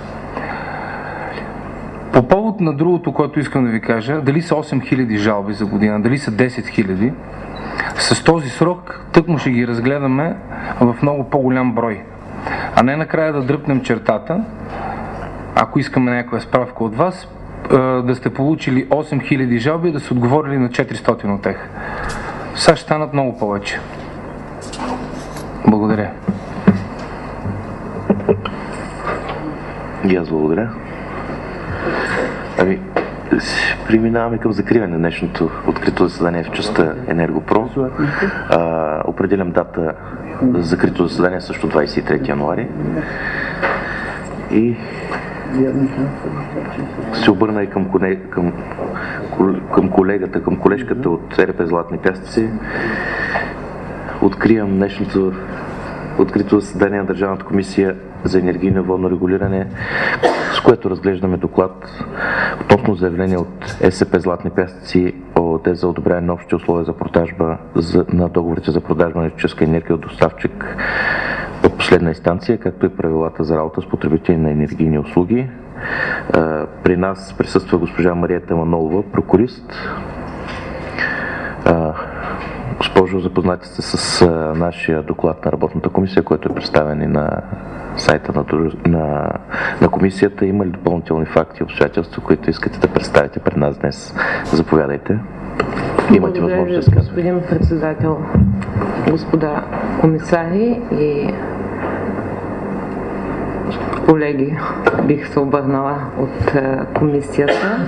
По повод на другото, което искам да ви кажа, дали са 8000 жалби за година, дали са 10 000, с този срок тъкмо ще ги разгледаме в много по-голям брой. А не накрая да дръпнем чертата, ако искаме някаква справка от вас, да сте получили 8000 жалби и да са отговорили на 400 от тях. Сега ще станат много повече. Благодаря. И аз благодаря. Преминаваме към закриване на днешното открито заседание в частта Енергопро. Определям дата за закрито заседание също 23 януари. И се обърна и към колежката от ЕРП Златни пясъци. Откривам днешното открито заседание на Държавната комисия за енергийно и водно регулиране, с което разглеждаме доклад относно заявление от СП Златни пясъци ООД за одобряване на общи условия за продажба на договорите за продажба на електрическа енергия от доставчик от последна инстанция, както и правилата за работа с потребители на енергийни услуги. При нас присъства госпожа Мариета Манолова, прокурист. Госпожо, запознати сте с нашия доклад на работната комисия, който е представен и на сайта на комисията. Има ли допълнителни факти и обстоятелства, които искате да представите пред нас днес? Заповядайте. Имате възможност да изказвате. Господин председател, господа комисари и колеги, бих се обърнала от комисията.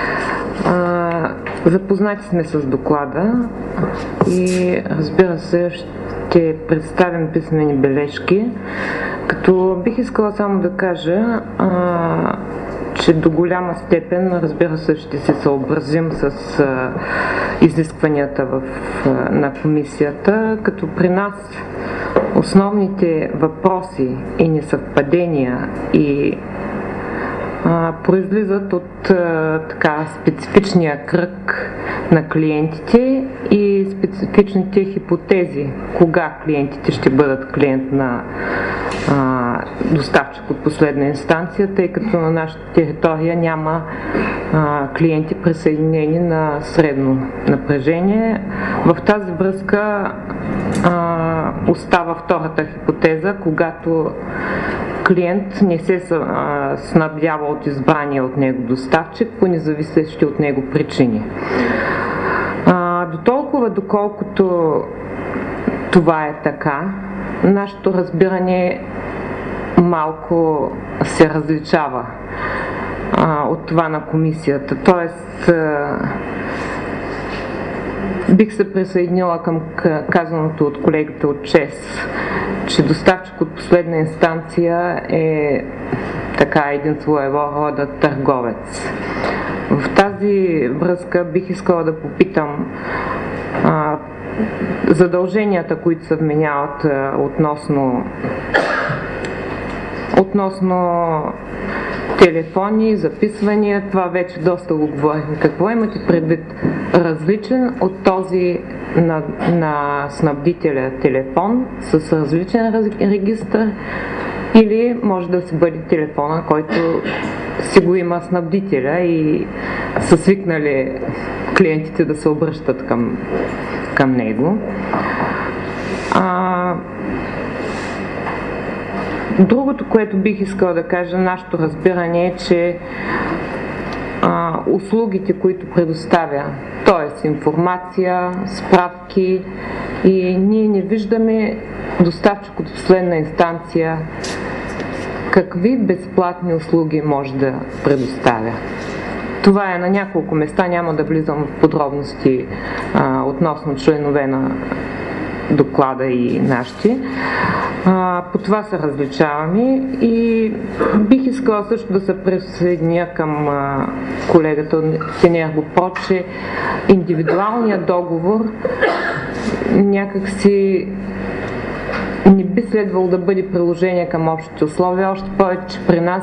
Запознати сме с доклада и разбира се ще представим писмени бележки, като бих искала само да кажа, че до голяма степен, разбира се, ще се съобразим с изискванията на комисията, като при нас основните въпроси и несъвпадения и произлизат от специфичния кръг на клиентите и специфичните хипотези, кога клиентите ще бъдат клиент на доставчик от последна инстанция, тъй като на нашата територия няма клиенти присъединени на средно напрежение. В тази връзка остава втората хипотеза, когато клиент не се снабдява от избрания от него доставчик по независещи от него причини. До толкова, доколкото това е така, нашето разбиране малко се различава от това на комисията. Тоест, бих се присъединила към казаното от колегите от ЧЕС, че доставчик от последна инстанция е един своего рода търговец. В тази връзка бих искала да попитам задълженията, които се вменяват относно телефони, записвания, това вече доста го говорихме. Какво имате предвид? Различен от този на снабдителя телефон с различен регистър или може да си бъде телефона, който си го има снабдителя и са свикнали клиентите да се обръщат към него. Другото, което бих искала да кажа, нашето разбиране е, че услугите, които предоставя, т.е. информация, справки, и ние не виждаме доставчик от последна инстанция какви безплатни услуги може да предоставя. Това е на няколко места, няма да влизам в подробности относно членове на доклада и нашите. По това се различаваме и бих искала също да се присъединя към колегата от Енергопро, че индивидуалният договор някакси не би следвало да бъде приложение към общите условия, още повече при нас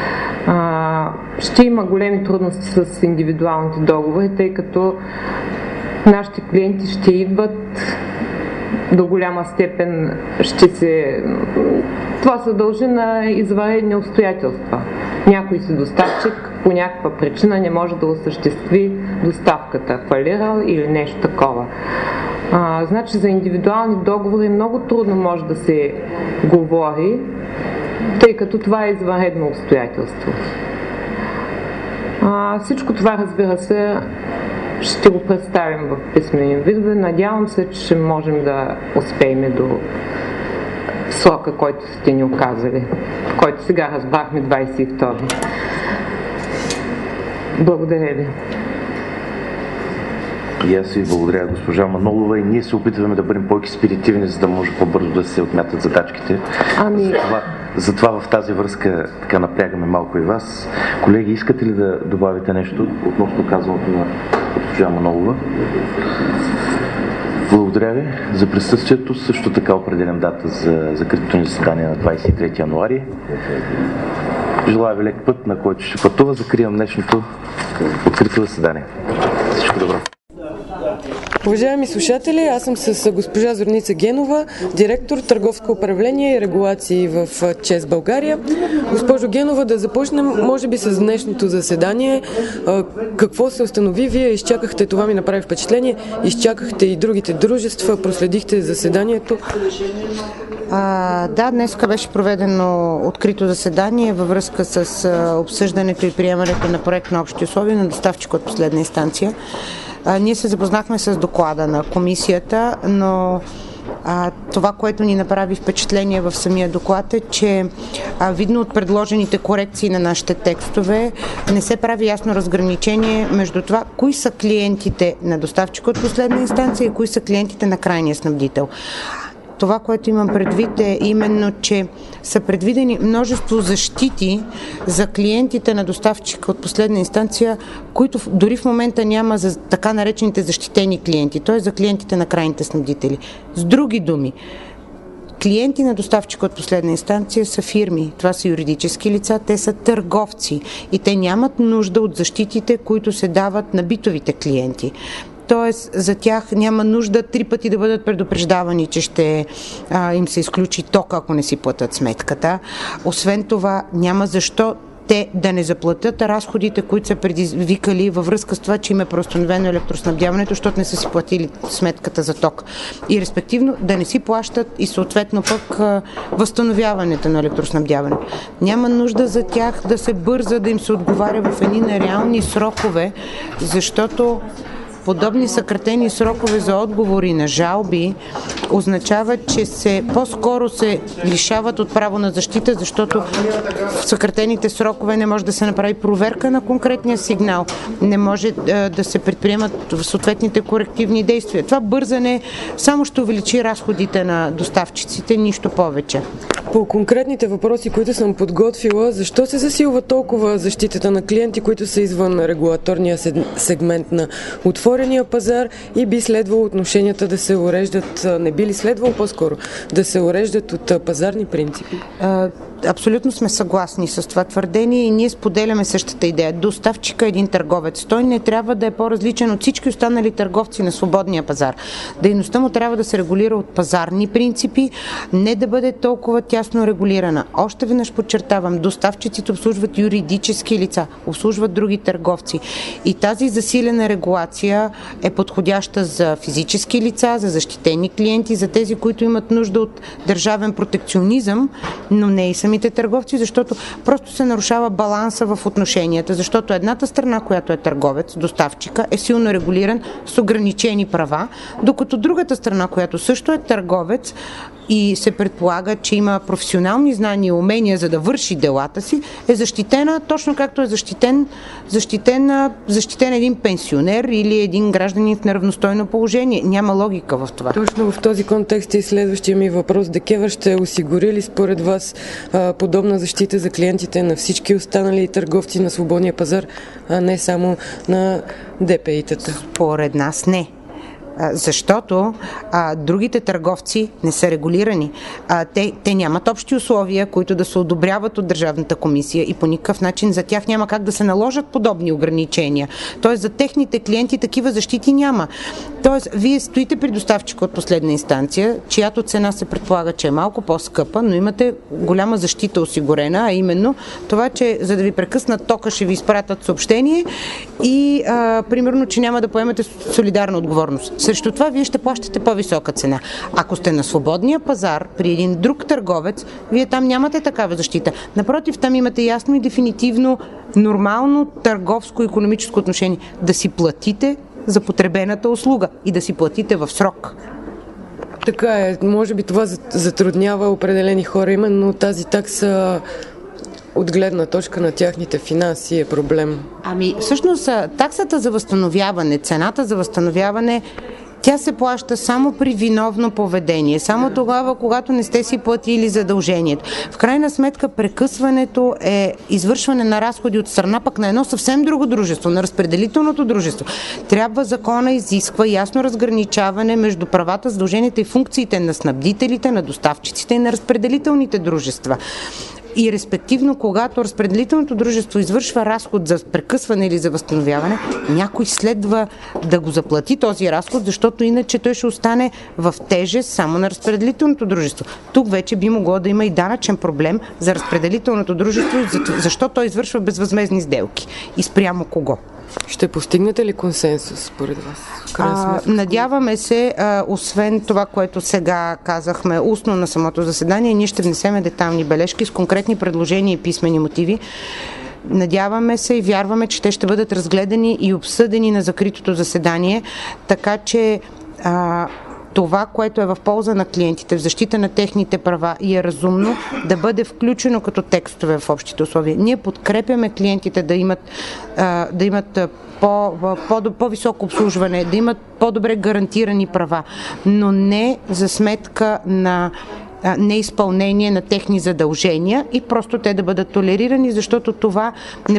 ще има големи трудности с индивидуалните договори, тъй като нашите клиенти ще идват до голяма степен това се дължи на извънредни обстоятелства. Някой си доставчик по някаква причина не може да осъществи доставката, фалирал или нещо такова. Значи за индивидуални договори много трудно може да се говори, тъй като това е извънредно обстоятелство. Всичко това, разбира се, ще го представим в писмени видове. Надявам се, че можем да успеем до срока, който сте ни оказали, който сега разбрахме 22. Благодаря ви. И аз ви благодаря, госпожа Манолова, и ние се опитваме да бъдем по-експедитивни, за да може по-бързо да се отмятат задачките. Затова в тази връзка така напрягаме малко и вас. Колеги, искате ли да добавите нещо относно казаното на госпожа Манолова? Благодаря ви за присъствието. Също така определям дата за закритото ни заседание на 23 януари. Желая ви лек път, на който ще пътува. Закривам днешното открито заседание. Всичко добро. Уважаеми слушатели, аз съм с госпожа Зорница Генова, директор Търговско управление и регулации в ЧЕЗ България. Госпожо Генова, да започнем може би с днешното заседание. Какво се установи? Вие изчакахте, това ми направи впечатление, изчакахте и другите дружества, проследихте заседанието. Да, днес беше проведено открито заседание във връзка с обсъждането и приемането на проект на общи условия на доставчик от последна инстанция. Ние се запознахме с доклада на комисията, но това, което ни направи впечатление в самия доклад е, че видно от предложените корекции на нашите текстове, не се прави ясно разграничение между това, кои са клиентите на доставчика от последна инстанция и кои са клиентите на крайния снабдител. Това, което имам предвид е именно, че са предвидени множество защити за клиентите на доставчика от последна инстанция, които дори в момента няма за така наречените защитени клиенти, т.е. за клиентите на крайните снабдители. С други думи, клиенти на доставчика от последна инстанция са фирми, това са юридически лица, те са търговци и те нямат нужда от защитите, които се дават на битовите клиенти. Тоест, за тях няма нужда 3 пъти да бъдат предупреждавани, че ще им се изключи ток, ако не си платят сметката. Освен това, няма защо те да не заплатят разходите, които са предизвикали във връзка с това, че им е преустановено електроснабдяването, защото не са си платили сметката за ток. И респективно да не си плащат и съответно пък възстановяването на електроснабдяването. Няма нужда за тях да се бърза, да им се отговаря в едни нереални срокове, защото подобни съкратени срокове за отговори на жалби означават, че по-скоро се лишават от право на защита, защото в съкратените срокове не може да се направи проверка на конкретния сигнал, не може да се предприемат съответните корективни действия. Това бързане само ще увеличи разходите на доставчиците, нищо повече. По конкретните въпроси, които съм подготвила, защо се засилва толкова защитата на клиенти, които са извън регулаторния сегмент на отворения пазар и би следвало отношенията да се уреждат, не би ли следвало по-скоро да се уреждат от пазарни принципи? Абсолютно сме съгласни с това твърдение и ние споделяме същата идея. Доставчика е един търговец. Той не трябва да е по-различен от всички останали търговци на свободния пазар. Дейността му трябва да се регулира от пазарни принципи, не да бъде толкова тясно регулирана. Още веднъж подчертавам, доставчиците обслужват юридически лица, обслужват други търговци. И тази засилена регулация е подходяща за физически лица, за защитени клиенти, за тези, които имат нужда от държавен протекционизъм, но не и самите търговци, защото просто се нарушава баланса в отношенията, защото едната страна, която е търговец, доставчика, е силно регулиран с ограничени права, докато другата страна, която също е търговец и се предполага, че има професионални знания и умения за да върши делата си, е защитена точно както е защитен един пенсионер или един гражданин в неравностойно положение. Няма логика в това. Точно в този контекст и следващия ми въпрос. ДКЕВР ще осигури ли според вас подобна защита за клиентите на всички останали търговци на свободния пазар, а не само на ДПИ-тата? Според нас не. Защото другите търговци не са регулирани. Те нямат общи условия, които да се одобряват от Държавната комисия и по никакъв начин за тях няма как да се наложат подобни ограничения. Тоест за техните клиенти такива защити няма. Тоест вие стоите при доставчика от последна инстанция, чиято цена се предполага, че е малко по-скъпа, но имате голяма защита осигурена, а именно това, че за да ви прекъснат тока ще ви изпратят съобщение и примерно, че няма да поемете солидарна отговорност. Срещу това вие ще плащате по-висока цена. Ако сте на свободния пазар при един друг търговец, вие там нямате такава защита. Напротив, там имате ясно и дефинитивно нормално търговско-икономическо отношение. Да си платите за потребената услуга и да си платите в срок. Така е. Може би това затруднява определени хора. Именно тази такса от гледна точка на тяхните финанси е проблем. Всъщност таксата за възстановяване, цената за възстановяване, тя се плаща само при виновно поведение, само тогава, когато не сте си платили задължението. В крайна сметка прекъсването е извършване на разходи от страна пък на едно съвсем друго дружество, на разпределителното дружество. Трябва закона изисква ясно разграничаване между правата, задълженията и функциите на снабдителите, на доставчиците и на разпределителните дружества. И респективно, когато разпределителното дружество извършва разход за прекъсване или за възстановяване, някой следва да го заплати този разход, защото иначе той ще остане в тежест само на разпределителното дружество. Тук вече би могло да има и данъчен проблем за разпределителното дружество, защо той извършва безвъзмездни сделки и спрямо кого. Ще постигнете ли консенсус според вас? Надяваме се, освен това, което сега казахме устно на самото заседание, ние ще внесеме детайлни бележки с конкретни предложения и писмени мотиви. Надяваме се и вярваме, че те ще бъдат разгледани и обсъдени на закритото заседание, така че това, което е в полза на клиентите, в защита на техните права и е разумно да бъде включено като текстове в общите условия. Ние подкрепяме клиентите да имат по-високо обслужване, да имат по-добре гарантирани права, но не за сметка на неизпълнение на техни задължения и просто те да бъдат толерирани, защото това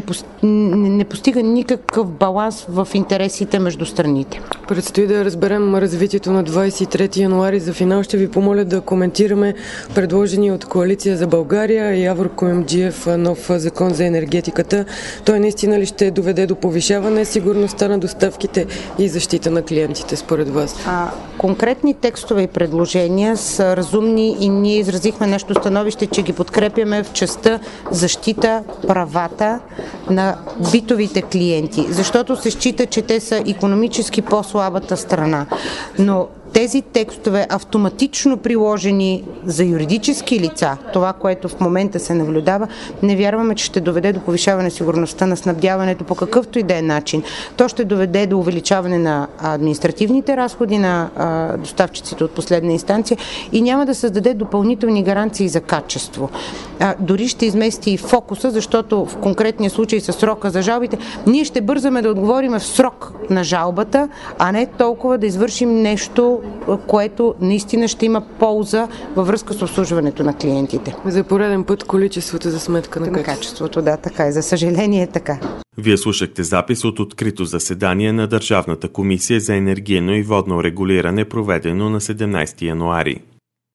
не постига никакъв баланс в интересите между страните. Предстои да разберем развитието на 23 януари. За финал ще ви помоля да коментираме предложения от Коалиция за България и Явор Куюмджиев нов закон за енергетиката. Той наистина ли ще доведе до повишаване сигурността на доставките и защита на клиентите според вас? Конкретни текстове и предложения са разумни и ние изразихме нашето становище, че ги подкрепяме в частта защита правата на битовите клиенти, защото се счита, че те са икономически по-слабата страна. Но тези текстове автоматично приложени за юридически лица, това, което в момента се наблюдава, не вярваме, че ще доведе до повишаване сигурността на снабдяването по какъвто и да е начин. То ще доведе до увеличаване на административните разходи на доставчиците от последна инстанция и няма да създаде допълнителни гаранции за качество. Дори ще измести и фокуса, защото в конкретния случай с срока за жалбите, ние ще бързаме да отговорим в срок на жалбата, а не толкова да извършим нещо, което наистина ще има полза във връзка с обслужването на клиентите. За пореден път количеството за сметка на качеството. Да, така е. За съжаление е така. Вие слушахте запис от открито заседание на Държавната комисия за енергийно и водно регулиране, проведено на 17 януари.